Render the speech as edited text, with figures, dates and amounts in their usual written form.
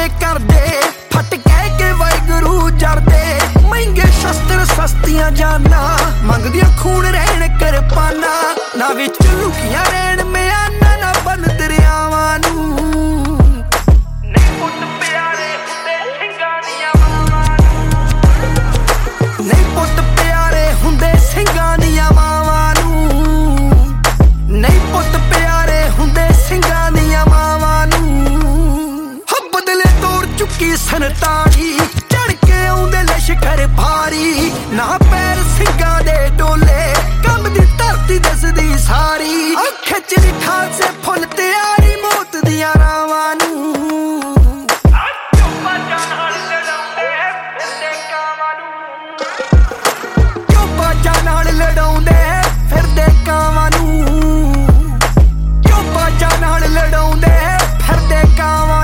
के करदे फट कह के वाहिगुरू जरदे महंगे शस्त्र सस्तियां जाना मंगदियां खून रहन किरपाना ना विच लुकियां रहन म्याना ना बन दरियावां नूं नहीं पुत प्यारे हुंदे सिंगां दियां मावां नूं नहीं पुत प्यारे हुंदे सिंगां दियां मावां नूं नहीं पुत प्यारे हुंदे सिंगां दियां मावां नूं बदले तोड़ चुकी संताली चढ़ के आउंदे लश्कर भारी ना पैर सिंगां दे डोले कम दी धरती दसदी सारी खिच लिखा से फुल तैयारी मौत दियां रावां नूं लड़ाउंदे फिरदे कावां नूं क्यों बाजां नाल लड़ाउंदे फिरदे कावां